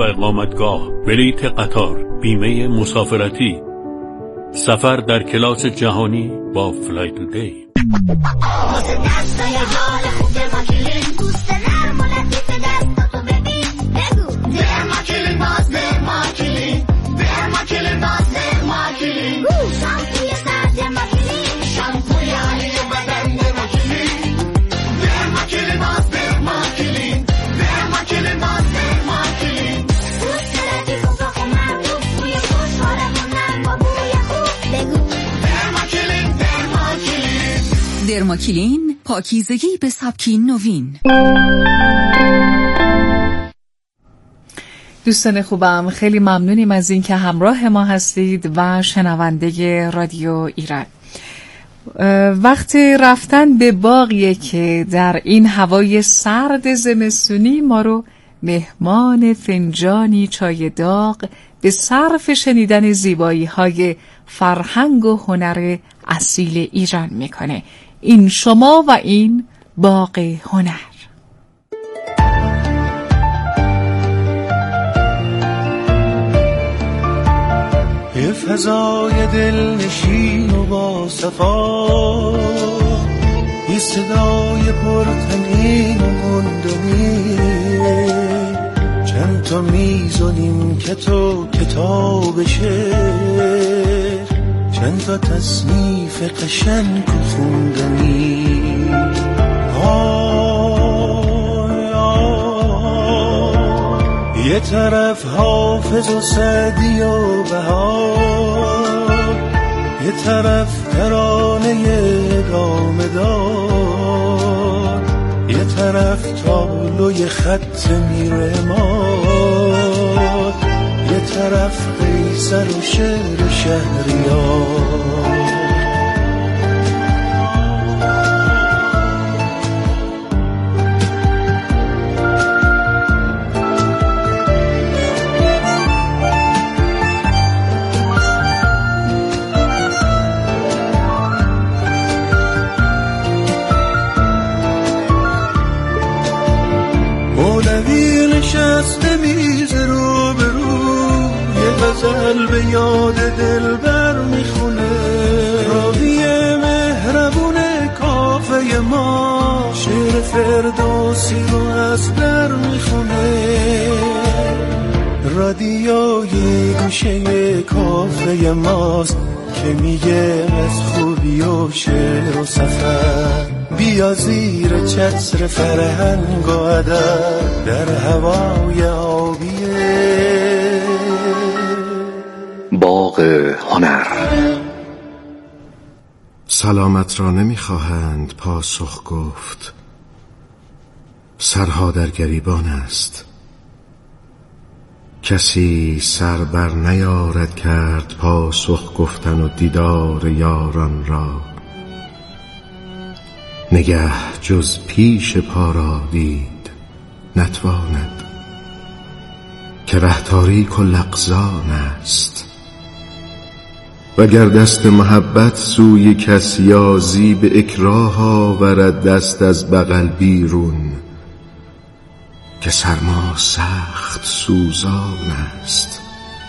اقامتگاه، بلیت قطار، بیمه مسافرتی، سفر در کلاس جهانی با فلای تو دی. درماکلین، پاکیزگی به سبکی نوین. دوستان خوبم، خیلی ممنونیم از این که همراه ما هستید و شنونده رادیو ایران. وقت رفتن به باغیه که در این هوای سرد زمستونی ما رو مهمان فنجانی چای داغ به صرف شنیدن زیبایی‌های فرهنگ و هنر اصیل ایران میکنه. این شما و این باغ هنر. یه فضای دلنشین و با صفا، یه صدای پرتنین و گندنی، چند تا میز و نیمکت و کتاب شعر، چند تا تصنیف قشنگ و خوندنی. یه طرف حافظ و سعدی و بهار، یه طرف ترانه گامه دار، یه طرف تابلوی خط میرماد، یه طرف قیصر و شعر شهریار. مولوی نشسته میز رو به رو، یه غزل به یاد دلبر میخونه، راوی مهربون کافه ما شعر فردوسی رو از در میخونه. رادیوی گوشه کافه ماست که میگه از خوبی و شعر و سفر، بیا زیر چتر فرهنگ و ادب در هوای آبیه باغ هنر. سلامت را نمیخواهند پاسخ گفت، سرها در گریبان است. کسی سر بر نیارد کرد پاسخ گفتن و دیدار یاران را. نگه جز پیش پا را دید نتواند، که ره تاریک و لغزان است. وگر دست محبت سوی کس یازی، به اکراه آورد دست از بغل بیرون، که سرما سخت سوزان است.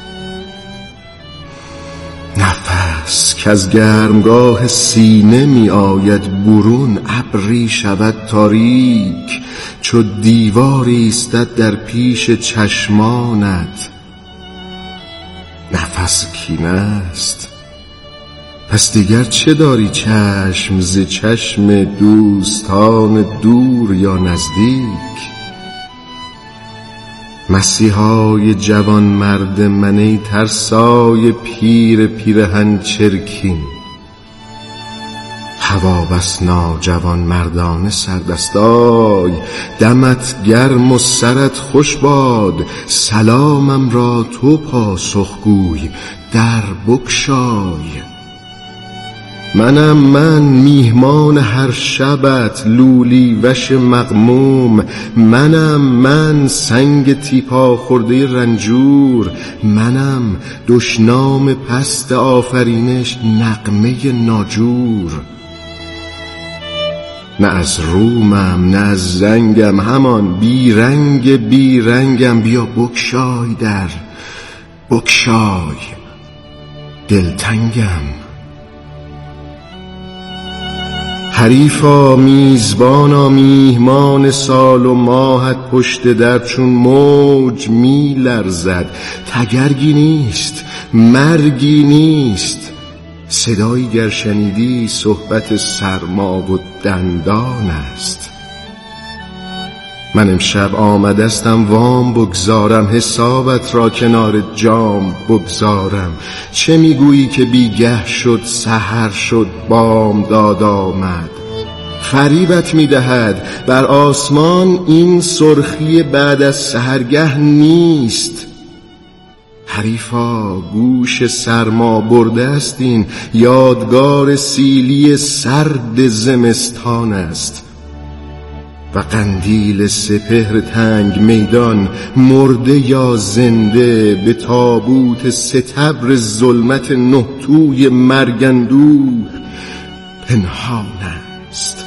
نفس که از گرمگاه سینه می آید برون، ابری شود تاریک چو دیواری ایستد در پیش چشمانت. نفس کینه است، پس دیگر چه داری چشم ز چشم دوستان دور یا نزدیک؟ مسیحای جوان مرد من ای ترسای پیر پیرهن چرکین. هوا بس ناجوان مردانه سردستای، دمت گرم و سرت خوش باد. سلامم را تو پاسخگوی در بگشای. منم من میهمان هر شبت لولی وش مغموم، منم من سنگ تیپا خورده رنجور، منم دشنام پست آفرینش نغمه ناجور. نه از رومم نه از رنگم، همان بیرنگم. بیا بگشای در، بگشای دلتنگم. حریفا میزبانا میهمان سال و ماهت پشت در چون موج می لرزد. تگرگی نیست، مرگی نیست، صدایی گر شنیدی صحبت سرما و دندان است. من امشب آمدستم وام بگذارم، حسابت را کنار جام بگذارم. چه میگویی که بیگه شد سحر شد بامداد آمد؟ فریبت میدهد بر آسمان این سرخی بعد از سحرگه نیست. حریفا گوش سرما برده است، این یادگار سیلی سرد زمستان است. و قندیل سپهر تنگ میدان مرده یا زنده به تابوت ستبر ظلمت نه توی مرگندور پنهان است.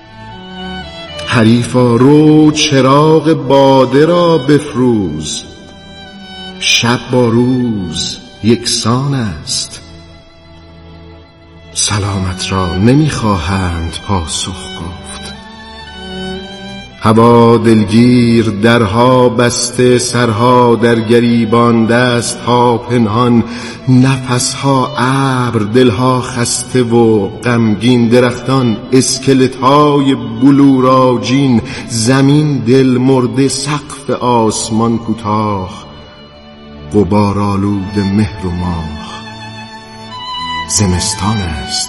حریفا رو چراغ باده را بفروز، شب با روز یکسان است. سلامت را نمیخواهند پاسخ گفت. هوا دلگیر، درها بسته، سرها در گریبان، دستها پنهان، نفسها ابر، دلها خسته و غمگین. درختان اسکلت‌های بلوراجین، زمین دل مرده، سقف آسمان کوتاه، غبارآلود مهر و ماه. زمستان است.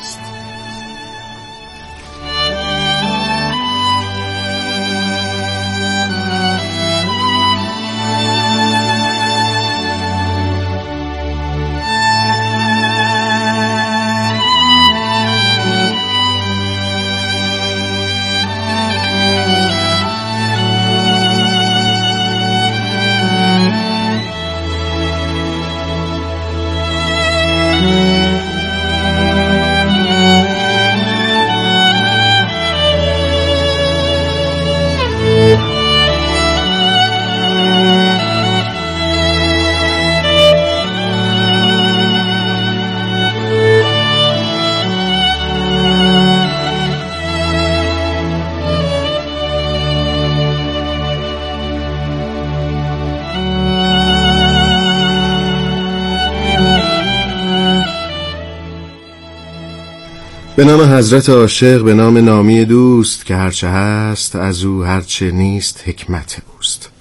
به نام حضرت عاشق، به نام نامی دوست که هرچه هست از او، هرچه نیست حکمت اوست.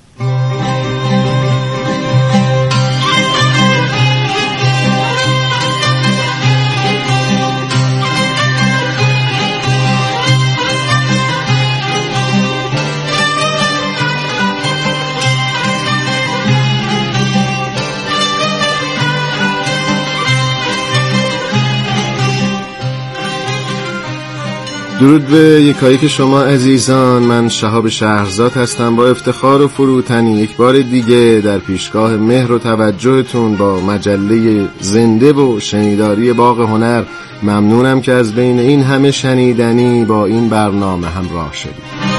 درود به یکایک شما عزیزان. من شهاب شهرزاد هستم، با افتخار و فروتنی یک بار دیگه در پیشگاه مهر و توجهتون با مجله زنده و شنیداری باغ هنر. ممنونم که از بین این همه شنیدنی با این برنامه همراه شدید.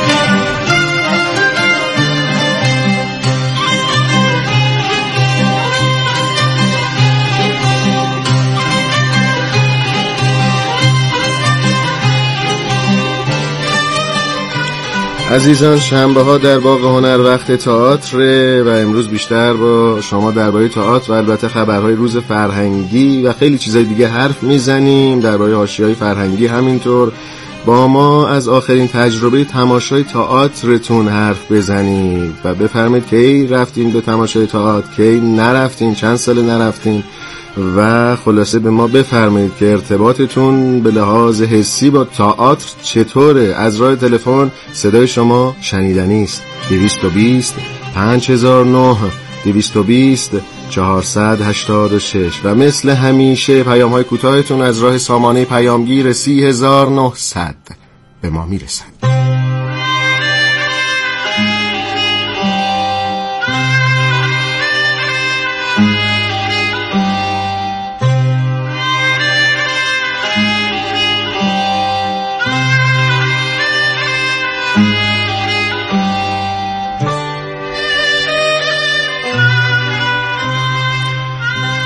عزیزان، شنبه ها در باغ هنر وقت تئاتر و امروز بیشتر با شما درباره تئاتر و البته خبرهای روز فرهنگی و خیلی چیزای دیگه حرف میزنیم. درباره حاشیه‌های فرهنگی همینطور با ما از آخرین تجربه تماشای تئاترتون حرف بزنید و بفرمایید کی رفتین به تماشای تئاتر، کی نرفتین، چند سال نرفتین و خلاصه به ما بفرمایید که ارتباطتون به لحاظ حسی با تئاتر چطوره. از راه تلفن صدای شما شنیدنی است. 220 5009 220 486 و مثل همیشه پیام‌های کوتاهتون از راه سامانه پیامگیر 30900 به ما میرسد.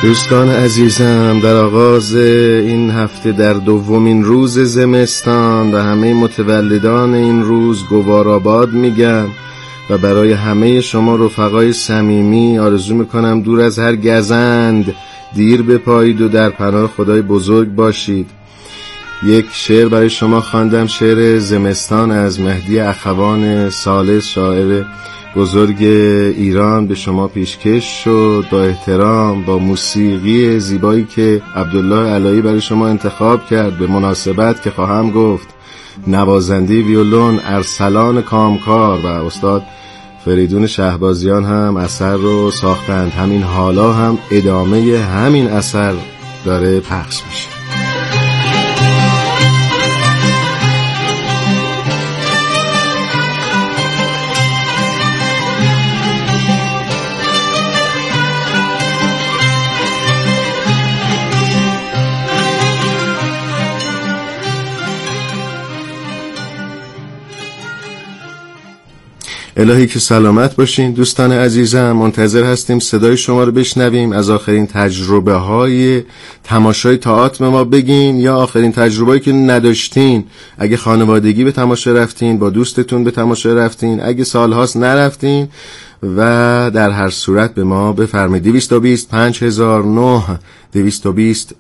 دوستان عزیزم، در آغاز این هفته در دومین روز زمستان و همه متولدان این روز گوارآباد میگم و برای همه شما رفقای صمیمی آرزو میکنم دور از هر گزند دیر بپایید و در پناه خدای بزرگ باشید. یک شعر برای شما خواندم، شعر زمستان از مهدی اخوان ثالث، شاعر بزرگ ایران، به شما پیشکش شد با احترام، با موسیقی زیبایی که عبدالله علایی برای شما انتخاب کرد، به مناسبت که خواهم گفت نوازنده ویولون ارسلان کامکار و استاد فریدون شهبازیان هم اثر رو ساختند. همین حالا هم ادامه همین اثر داره پخش میشه. الهی که سلامت باشین دوستان عزیزم. منتظر هستیم صدای شما رو بشنویم، از آخرین تجربه های تماشای تئاتر ما بگین یا آخرین تجربه‌ای که نداشتین. اگه خانوادگی به تماشا رفتین، با دوستتون به تماشا رفتین، اگه سالهاست نرفتین، و در هر صورت به ما بفرمایید. 220 5009 220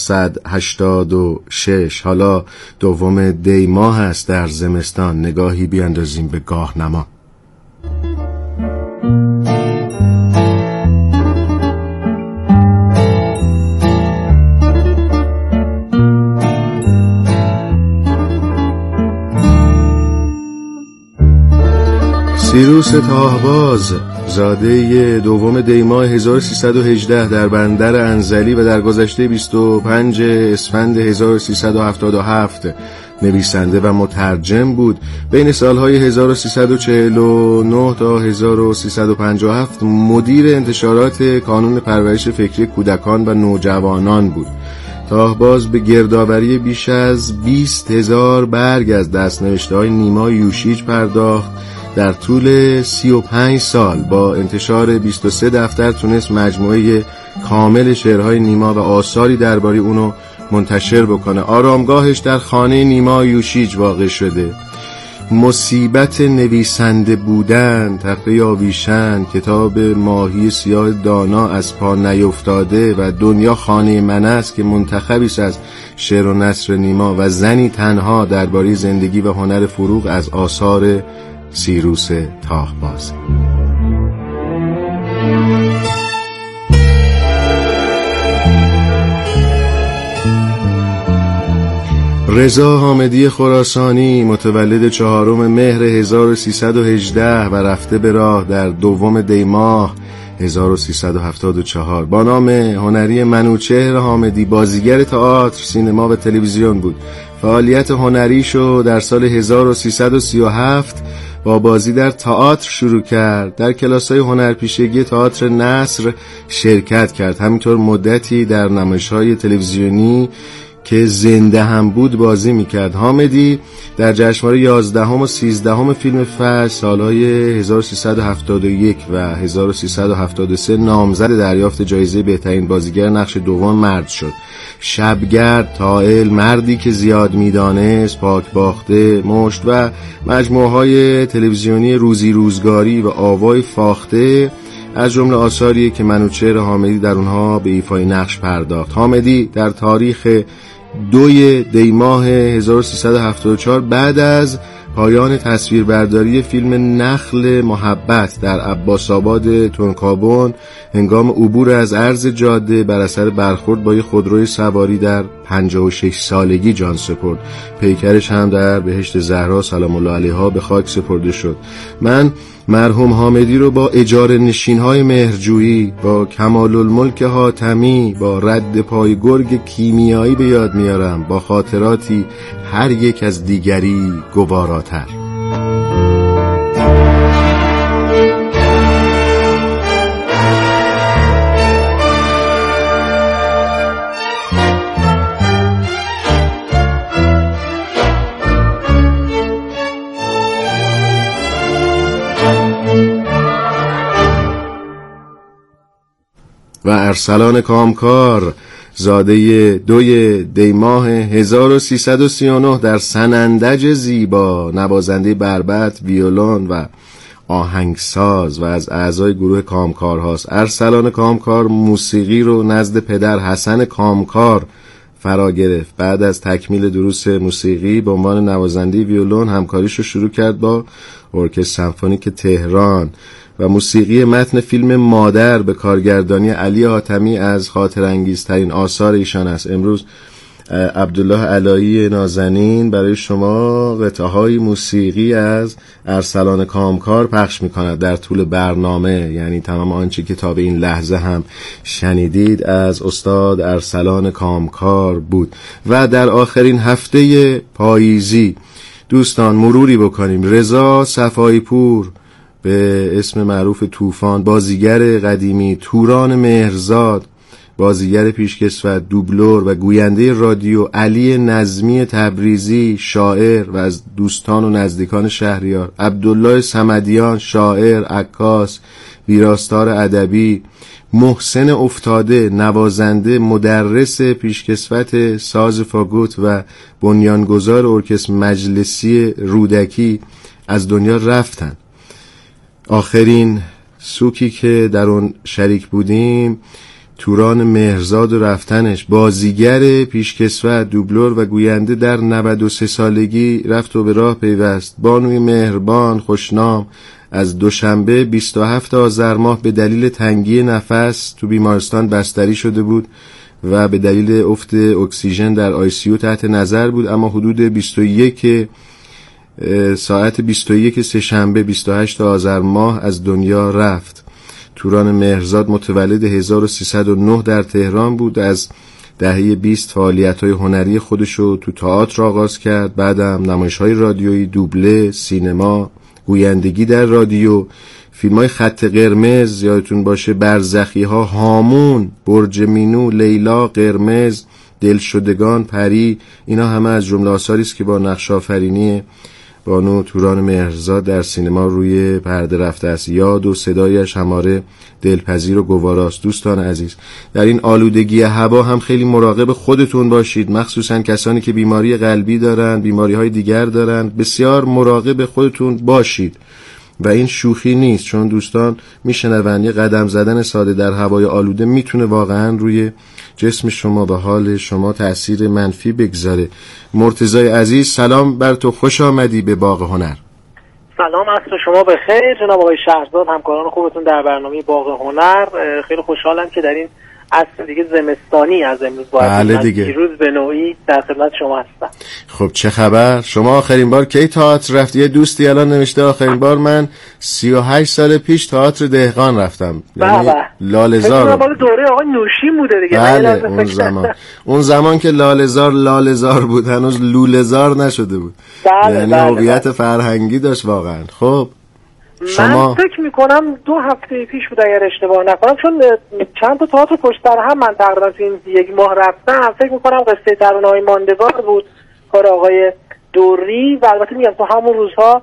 486. حالا دوم دی ماه هست در زمستان، نگاهی بیاندازیم به گاه نما. سیروس تاهباز زاده دوم دی ماه 1318 در بندر انزلی و در گذشته 25 اسفند 1377 نویسنده و مترجم بود. بین سالهای 1349 تا 1357 مدیر انتشارات کانون پرورش فکری کودکان و نوجوانان بود. تاهباز به گردآوری بیش از 20,000 برگ از دست‌نوشته‌های نیما یوشیج پرداخت. در طول 35 سال با انتشار 23 دفتر تونست مجموعه کامل شعرهای نیما و آثاری درباره اونو منتشر بکنه. آرامگاهش در خانه نیما یوشیج واقع شده. مصیبت نویسنده بودن، تپه آویشن، کتاب ماهی سیاه دانا از پا نیفتاده و دنیا خانه من است که منتخبی است از شعر و نثر نیما و زنی تنها درباره زندگی و هنر فروغ از آثار سیروس تاهباز. رضا حامدی خراسانی متولد 4 مهر 1318 و رفته به راه در دوم دی ماه 1374. با نام هنری منوچهر حامدی بازیگر تئاتر، سینما و تلویزیون بود. فعالیت هنریشو در سال 1337 با بازی در تئاتر شروع کرد. در کلاس‌های هنرپیشگی تئاتر نصر شرکت کرد. همینطور مدتی در نمایش‌های تلویزیونی که زنده هم بود بازی میکرد. حامدی در جشنواره 11 و 13 فیلم فجر سالهای 1371 و 1373 نامزد دریافت جایزه بهترین بازیگر نقش دوم مرد شد. شبگرد، طائل، مردی که زیاد میدانست، پاک باخته، مشت و مجموعه‌های تلویزیونی روزی روزگاری و آوای فاخته از جمله آثاریه که منوچهر حامدی در اونها به ایفای نقش پرداخت. حامدی در تاریخ 2 دی ماه 1374 بعد از پایان تصویربرداری فیلم نخل محبت در عباس‌آباد تنکابون هنگام عبور از عرض جاده بر اثر برخورد با یک خودروی سواری در 56 سالگی جان سپرد. پیکرش هم در بهشت زهرا سلام الله علیها به خاک سپرده شد. من مرحوم حامدی رو با اجاره نشین‌های مهرجویی، با کمال الملک حاتمی، با رد پای گرگ کیمیایی به یاد میارم، با خاطراتی هر یک از دیگری گواراتر. و ارسلان کامکار زاده 2 دی ماه 1339 در سنندج زیبا، نوازنده بربط، ویولون و آهنگساز و از اعضای گروه کامکار هاست. ارسلان کامکار موسیقی رو نزد پدر حسن کامکار فرا گرفت. بعد از تکمیل دروس موسیقی به عنوان نوازنده ویولون همکاریش رو شروع کرد با ارکستر سمفونیک تهران و موسیقی متن فیلم مادر به کارگردانی علی حاتمی از خاطرانگیزترین آثار ایشان است. امروز عبدالله علایی نازنین برای شما قطعه‌های موسیقی از ارسلان کامکار پخش می‌کند در طول برنامه، یعنی تمام آنچه که تا به این لحظه هم شنیدید از استاد ارسلان کامکار بود. و در آخرین هفته پاییزی دوستان مروری بکنیم. رضا صفایی پور به اسم معروف طوفان، بازیگر قدیمی، توران مهرزاد بازیگر پیشکسوت، دوبلور و گوینده رادیو، علی نظمی تبریزی شاعر و از دوستان و نزدیکان شهریار، عبدالله صمدیان شاعر، عکاس، ویراستار ادبی، محسن افتاده نوازنده، مدرس پیشکسوت ساز فاگوت و بنیانگذار ارکستر مجلسی رودکی از دنیا رفتن. آخرین سوکی که در اون شریک بودیم توران مهرزاد و رفتنش، بازیگر پیشکسوت، دوبلور و گوینده در 93 سالگی رفت و به راه پیوست. بانوی مهربان خوشنام از دوشنبه 27 آذر ماه به دلیل تنگی نفس تو بیمارستان بستری شده بود و به دلیل افت اکسیژن در آیسیو تحت نظر بود، اما حدود ساعت 21 سه‌شنبه 28 آذر ماه از دنیا رفت. توران مهرزاد متولد 1309 در تهران بود. از دهه 20 فعالیت‌های هنری خودشو تو تئاتر آغاز کرد، بعدم نمایش‌های رادیویی، دوبله، سینما، گویندگی در رادیو، فیلم‌های خط قرمز یادتون باشه، برزخی‌ها، هامون، برج مینو، لیلا، قرمز، دلشدگان، پری، اینا همه از جمله آثاری است که با نقش آفرینی بانو توران مهرزاد در سینما روی پرده رفته است. یاد و صدایش هماره دلپذیر و گواراست. دوستان عزیز، در این آلودگی هوا هم خیلی مراقب خودتون باشید، مخصوصا کسانی که بیماری قلبی دارن، بیماری‌های دیگر دارن، بسیار مراقب خودتون باشید و این شوخی نیست، چون دوستان میشنون یه قدم زدن ساده در هوای آلوده میتونه واقعا روی جسم شما و حال شما تأثیر منفی بگذاره. مرتضی عزیز سلام بر تو، خوش آمدی به باغ هنر. سلام عصر شما بخیر جناب آقای شهرزاد، همکاران خوبتون در برنامه باغ هنر. خیلی خوشحالم که در این عصر دیگه زمستانی از امروز باید دیروز به نوعی در خدمت شما هستم. خب چه خبر؟ شما آخرین بار کی تئاتر رفتی؟ یه دوستی الان نوشته آخرین بار من 38 سال پیش تئاتر دهقان رفتم، یعنی لاله‌زار. فکر دوره آقای نوشین بوده دیگه. بله اون زمان که لاله‌زار بود، هنوز لوله‌زار نشده بود. یعنی هویت فرهنگی داشت واقعا. خب من فکر میکنم 2 هفته پیش بود اگر اشتباه نکنم، چون چند تا تئاتر پشت سر هم من تقریبا تو این 1 ماه رفتم. فکر میکنم قصه ترانه‌های ماندگار بود، کار آقای دوری، و البته میگم تو همون روزها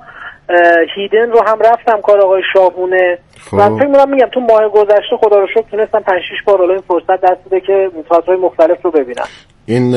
هیدن رو هم رفتم، کار آقای شاهونه. من فکر میکنم تو ماه گذشته خدا رو شکر تونستم 5-6 بار این فرصت دست بده که تئاترهای مختلف رو ببینم. این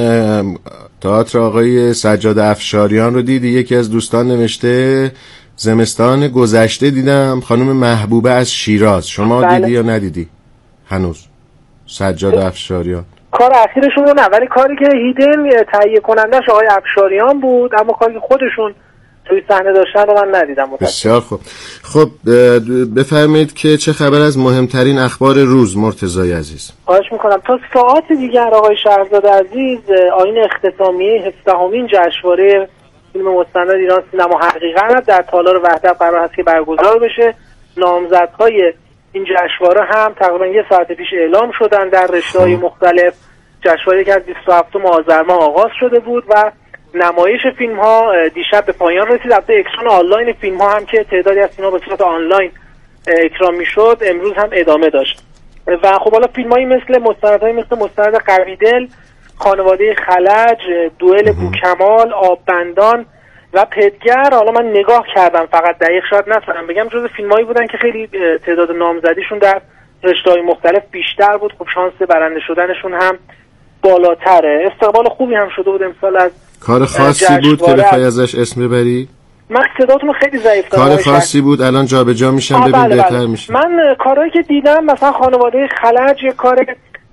تئاتر آقای سجاد افشاریان رو دیدی؟ یکی از دوستان نوشته زمستان گذشته دیدم خانم محبوبه از شیراز. شما دیدی یا ندیدی هنوز سجاد افشاریان؟ کار اخیرشون رو نه، ولی کاری که هیدن تهیه کنندش آقای افشاریان بود، اما کاری که خودشون توی صحنه داشتن رو من ندیدم. بسیار خوب. خب بفرمایید که چه خبر از مهمترین اخبار روز مرتضی عزیز؟ خواهش میکنم. تا ساعت دیگر آقای شهرزاد عزیز آیین اختتامیه 17مین جشنواره فیلم مستند ایران سینما حقیقت در تالار وحدت قرار هست که برگزار بشه. نامزدهای این جشنواره هم تقریبا 1 ساعت پیش اعلام شدن در رشته‌های مختلف. جشنواره که از 27 آذر ماه آغاز شده بود و نمایش فیلم ها دیشب به پایان رسید. البته اکران آنلاین فیلم ها هم که تعدادی از فیلم ها به صورت آنلاین اکران میشد امروز هم ادامه داشت. و خب حالا فیلم هایی مثل مستند قویدل، خانواده خلج، دوئل بوکمال، آببندان و پدگر، حالا من نگاه کردم فقط دقیق شاید نتونم بگم، جز فیلمایی بودن که خیلی تعداد نامزدیشون در رشته‌های مختلف بیشتر بود. خب شانس برنده شدنشون هم بالاتره. استقبال خوبی هم شده بود امسال از کار خاصی بود که بخوای ازش اسم ببری؟ من صداتون رو خیلی ضعیف دارم. کار خاصی بود الان جابجا میشن ببین بهتر میشه. من کارهایی که دیدم مثلا خانواده خلج کار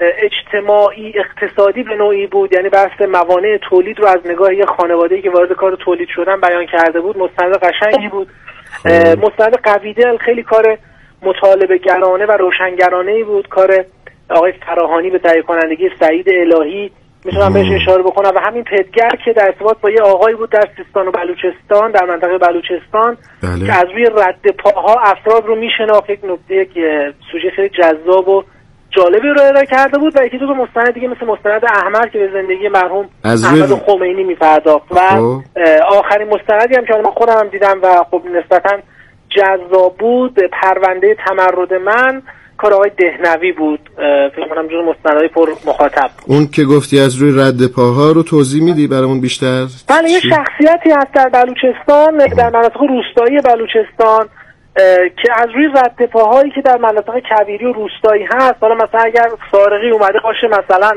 اجتماعی اقتصادی به نوعی بود، یعنی بحث موانع تولید رو از نگاه یه خانواده‌ای که وارد کار تولید شدن بیان کرده بود. مستند قشنگی بود. مستند قویدل خیلی کار مطالبه گرانه و روشنگرانه‌ای بود. کار آقای فراهانی به تهیه کنندگی سعید الهی میتونم بهش اشاره بکنم و همین پدگر که در ارتباط با یه آقایی بود در سیستان و بلوچستان، در منطقه بلوچستان که از روی رد پاها افراد رو میشناخت. یک نکته که سوژه خیلی جذاب و جالبی رو ارائه کرده بود. و یکی دو تا مستند دیگه مثل مستند احمر که به زندگی مرحوم احمد خمینی میپرداخت و آخرین مستندی هم که من خودم هم دیدم و خب نسبتا جذاب بود پرونده تمرد من، کار آقای دهنوی بود. فکر کنم جور مستندهای پر مخاطب. اون که گفتی از روی رد پاها رو توضیح میدی برامون بیشتر؟ بله، یه شخصیتی هست در بلوچستان، در مناطق روستایی بلوچستان که از روی رد پاهایی که در مناطق کویری و روستایی هست، حالا مثلا اگر سارقی اومده باشه مثلا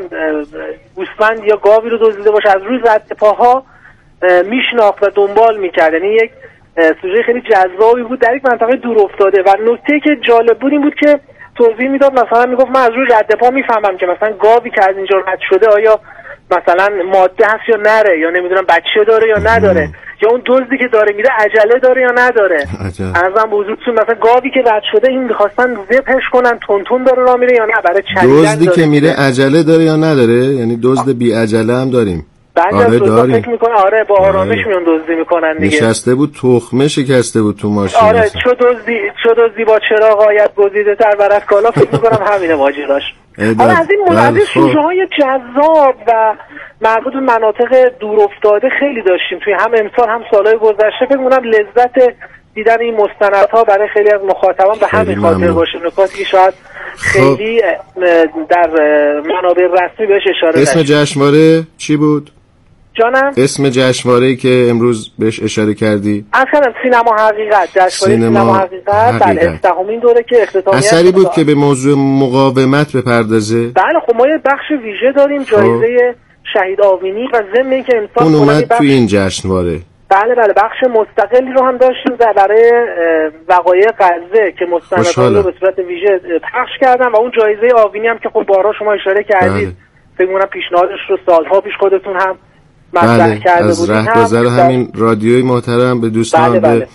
گوسفند یا گاوی رو دزدیده باشه، از روی رد پاها میشناخت و دنبال میکرد. یعنی یک سوژه خیلی جذابی بود در یک منطقه دور افتاده. و نکته که جالب بود این بود که توضیح میداد، مثلا میگفت من از روی رد پا میفهمم که مثلا گاوی که از اینجا رد شده آیا مثلا ماده هست یا نره، یا نمیدونم بچه داره یا نداره، یا اون دزدی که داره میره عجله داره یا نداره. ارزم به حضورتون مثلا گاوی که رد شده این میخواستن زپش کنن تون داره راه میره یا نه، برای چریدن دزدی که میره عجله داره یا نداره، یعنی دزد بی عجله هم داریم. آره داریم. فکر میکنه آره با آرامش میون دزدی میکنن دیگه. نشسته بود تخمه شکسته بود تو ماشین. آره چو دزدی با چراغ آید گزیده تر بر از کالا. فکر میکنم همینه ماجراش. حالا از این سوژه‌های جذاب و مربوط به مناطق دور افتاده خیلی داشتیم توی هم امسال هم سالهای گذشته. فکر میکنم لذت دیدن این مستندها برای خیلی از مخاطبان به همین خاطر باشه، نکاتی که شاید خیلی در منابع رسمی بهش اشاره نشه. اسم جشنواره چی بود؟ جانم؟ اسم جشنواره‌ای که امروز بهش اشاره کردی؟ اصلا سینما حقیقت، جشنواره سینما حقیقت. بله، 17مین دوره که اختتامیه. اثری بود که به موضوع مقاومت بپردازه. بله خب ما یه بخش ویژه داریم، جایزه شهید آوینی و ضمن اینکه امسال اون اومد تو این جشنواره. بله بخش مستقلی رو هم داشتیم برای وقایع غزه که مستندها رو به صورت ویژه پخش کردن و اون جایزه آوینی هم که خب بارها شما اشاره کردید. فکر می‌کنم پیشنهادش رو سالها پیش خودتون هم مطرح کرده از رهگذر همین رادیوی محترم به دوستان به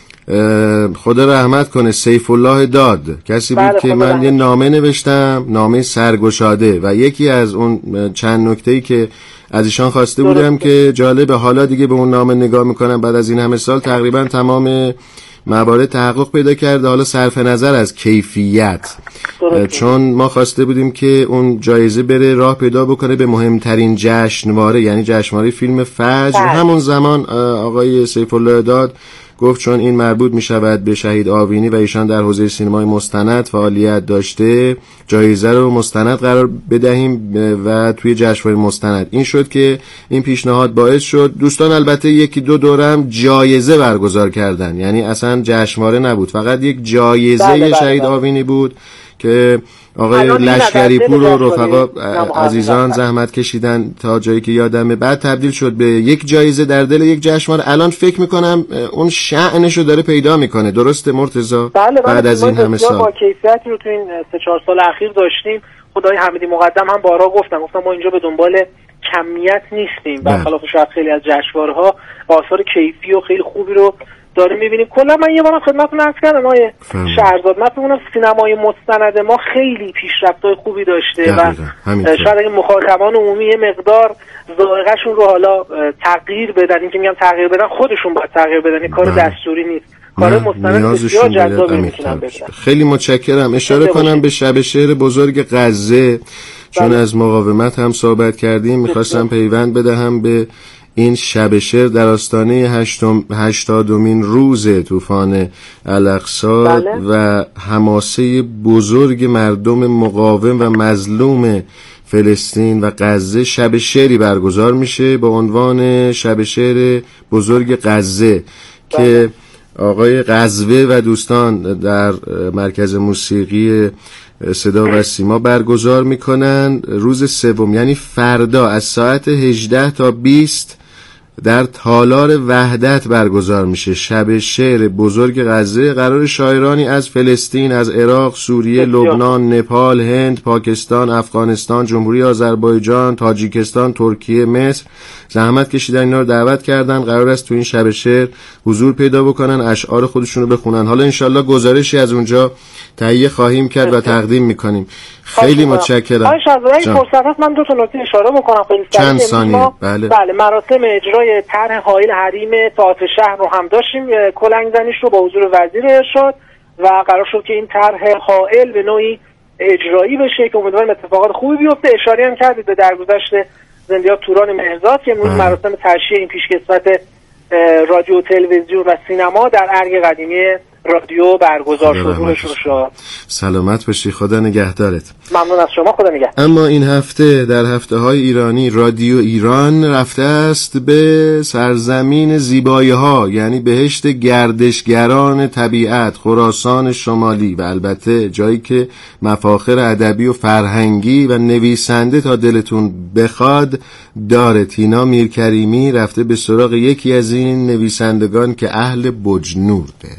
خدا رحمت کنه سیف الله داد کسی بود که من یه نامه نوشتم، نامه سرگشاده، و یکی از اون چند نکته‌ای که از ایشان خواسته بودم که جالب حالا دیگه به اون نامه نگاه میکنم بعد از این همه سال تقریبا تمام موارد تحقق پیدا کرده، حالا صرف نظر از کیفیت، چون ما خواسته بودیم که اون جایزه بره راه پیدا بکنه به مهمترین جشنواره، یعنی جشنواره فیلم فجر. همون زمان آقای سیف الله داد گفت چون این مربوط می شود به شهید آوینی و ایشان در حوزه سینمای مستند فعالیت داشته، جایزه رو مستند قرار بدهیم و توی جشنواره مستند. این شد که این پیشنهاد باعث شد دوستان البته یکی دو دورم جایزه برگزار کردن، یعنی اصلا جشنواره نبود، فقط یک جایزه شهید آوینی بود که آقای لشکری پور و رفقا عزیزان زحمت کشیدن تا جایی که یادمه، بعد تبدیل شد به یک جایزه در دل یک جشنواره. الان فکر میکنم اون شأنشو داره پیدا میکنه. درسته مرتضی؟ بعد از این همه سال با کیفیتی رو تو این 3-4 سال اخیر داشتیم. خدای حمیدی مقدم هم بارها گفتم ما اینجا به دنبال کمیت نیستیم، برخلاف شاید خیلی از جشنواره‌ها آثار کیفی و خیلی خوبی رو داریم می‌بینیم. کلا من یه بار خدمتتون عرض کردم آقای شهرزاد، من فکر می‌کنم سینمای مستند ما خیلی پیشرفت‌های خوبی داشته و شاید این مخاطبان عمومی یه مقدار ذائقه‌شون رو حالا تغییر بدن. این که میگم تغییر بدن، خودشون باید تغییر بدن، این کار دستوری نیست. کار مستند بسیار جذابی می‌تونن بشن. خیلی متشکرم. اشاره کنم به شب شعر بزرگ غزه، چون از مقاومت هم صحبت کردیم، می‌خواستم پیوند بدهم به این شب شعر در آستانه 80مین روز طوفان الاقصی و حماسه بزرگ مردم مقاوم و مظلوم فلسطین و غزه شب شعری برگزار میشه با عنوان شب شعر بزرگ غزه که آقای غزوه و دوستان در مرکز موسیقی صدا و سیما برگزار میکنن. روز سوم یعنی فردا از ساعت 18 تا 20 در تالار وحدت برگزار میشه شب شعر بزرگ غزه. قرار شاعرانی از فلسطین، از عراق، سوریه، لبنان، نپال، هند، پاکستان، افغانستان، جمهوری آذربایجان، تاجیکستان، ترکیه، مصر زحمت کشیدن، اینا رو دعوت کردن. قرار است تو این شب شعر حضور پیدا بکنن، اشعار خودشون رو بخونن. حالا انشالله گزارشی از اونجا تهیه خواهیم کرد و تقدیم میکنیم. خیلی متشکرم. آقای شهزاده فرصت هست من دو تا نکته اشاره بکنم خیلی سریع. چند ثانیه. بله مراسم اجرای طرح حائل حریم تئاتر شهر رو هم داشتیم، کلنگ زنیش رو با حضور وزیر ارشاد و قرار شد که این طرح حائل به نوعی اجرایی بشه که امیدواریم اتفاقات خوبی بیفته. اشاره هم کردید به درگذشت زندیات توران مهرزاد که امروز مراسم تشییع این پیشکسوت رادیو، تلویزیون و سینما در ارگ قدیمی رادیو برگزار شد. سلامت باشی، خدا نگهدارت. ممنون از شما، خدا نگهدار. اما این هفته در هفته‌های ایرانی رادیو ایران رفته است به سرزمین زیبایی‌ها، یعنی بهشت گردشگران طبیعت، خراسان شمالی، و البته جایی که مفاخر ادبی و فرهنگی و نویسنده تا دلتون بخواد داره. تینا میرکریمی رفته به سراغ یکی از این نویسندگان که اهل بجنورده.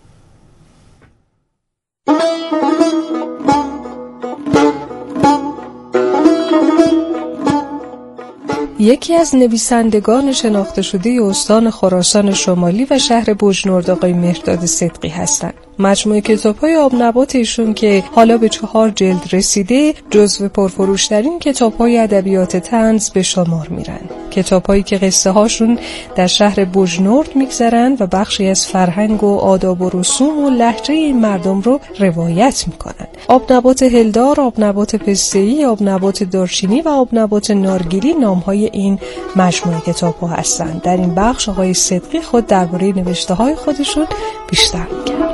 یکی از نویسندگان شناخته شده استان خراسان شمالی و شهر بجنورد آقای مهرداد صدقی هستند. مجموعه کتاب‌های آبنبات ایشون که حالا به 4 جلد رسیده جزو پرفروش‌ترین کتاب‌های ادبیات طنز به شمار میرن. کتاب‌هایی که قصه هاشون در شهر بجنورد میگذرن و بخشی از فرهنگ و آداب و رسوم و لهجه این مردم رو روایت میکنن. آبنبات هلدار، آبنبات پسته‌ای، آبنبات دارچینی و آبنبات نارگیلی نام‌های این مجموعه کتاب‌ها هستند. در این بخش آقای صدقی خود درباره نوشته‌های خودشون بیشتر میگن.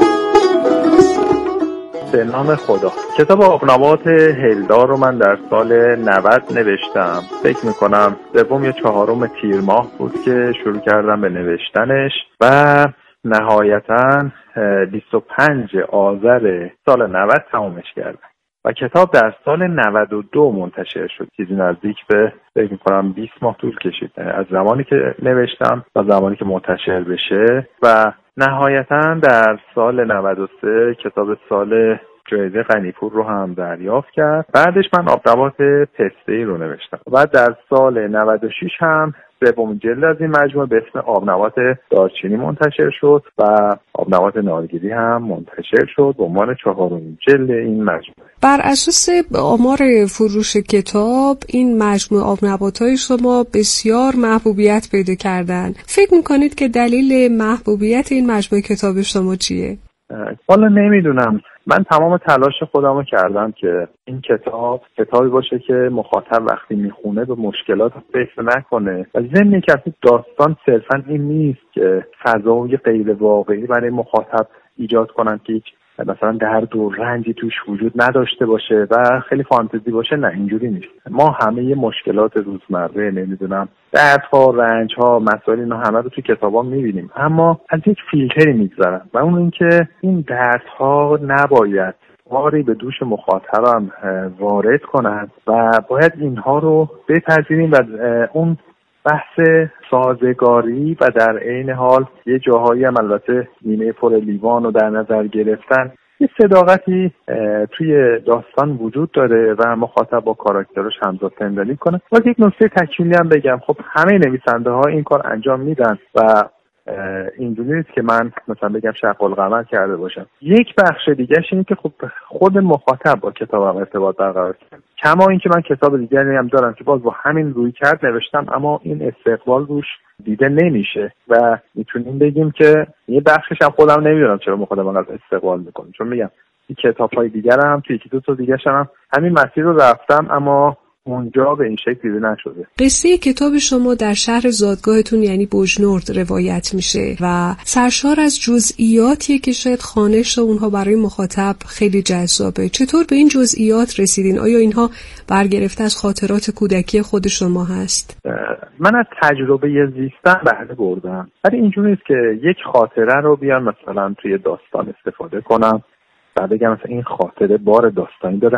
به نام خدا. کتاب آبنبات هلدار رو من در سال 90 نوشتم. فکر میکنم سوم یا چهارم تیر ماه بود که شروع کردم به نوشتنش و نهایتاً 25 آذر سال 90 تمامش کردم و کتاب در سال 92 منتشر شد. چیزی نزدیک به فکر میکنم 20 ماه طول کشید از زمانی که نوشتم تا زمانی که منتشر بشه و نهایتاً در سال 93 کتاب سال جایزه غنیپور رو هم دریافت کرد. بعدش من آبنبات پسته‌ای رو نوشتم. بعد در سال 96 هم سومین جلد از این مجموعه به اسم آبنبات دارچینی منتشر شد و آبنبات نارگیلی هم منتشر شد به عنوان 4مین جلد این مجموعه. بر اساس آمار فروش کتاب این مجموعه آبنبات‌های شما بسیار محبوبیت پیدا کردن. فکر می‌کنید که دلیل محبوبیت این مجموعه کتاب شما چیه؟ والا نمیدونم. من تمام تلاش خودم رو کردم که این کتابی باشه که مخاطب وقتی میخونه به مشکلات فکر نکنه و ضمن که داستان صرفا این نیست که فضای غیر واقعی برای مخاطب ایجاد کنن که هیچ مثلا درد و رنجی توش وجود نداشته باشه و خیلی فانتزی باشه. نه، اینجوری نیست. ما همه یه مشکلات روزمره، نمیدونم دردها، رنجها، مسائل اینا همه رو تو کتابا میبینیم، اما از یک فیلتری میگذرن و اون اینکه این دردها نباید واری به دوش مخاطبم وارد کنن و باید اینها رو بپذیریم و اون بحث سازگاری و در عین حال یه جاهایی هم البته نیمه پر لیوان رو در نظر گرفتن، یه صداقتی توی داستان وجود داره و مخاطب با کاراکترش همزاد پنداری کنه. و یک نکته تکمیلی هم بگم، خب همه نویسنده ها این کار انجام میدن و اینجوری نیست که من مثلا بگم شق القمر کرده باشم. یک بخش دیگه‌ش اینه که خب خود مخاطب با کتابم ارتباط برقرار کنه. کما اینکه من کتاب دیگری هم دارم که باز با همین رویکرد نوشتم اما این استقبال روش دیده نمیشه و میتونیم بگیم که یه بخشش هم خودم نمیدونم چرا مخاطب انقدر استقبال میکنه، چون میگم این کتاب‌های دیگرم توی 1-2 تا دیگه‌ش هم همین مسیر رو رفتم اما اونجا به این شکل دیده نشده. قصه کتاب شما در شهر زادگاهتون یعنی بجنورد روایت میشه و سرشار از جزئیاتیه که شاید خوانش اونها برای مخاطب خیلی جذابه. چطور به این جزئیات رسیدین؟ آیا اینها برگرفته از خاطرات کودکی خود شما هست؟ من از تجربه زیستن بهره بردم، ولی اینجوری نیست که یک خاطره رو بیان مثلا توی داستان استفاده کنم و بگم مثلا این خاطره بار داستانی داره،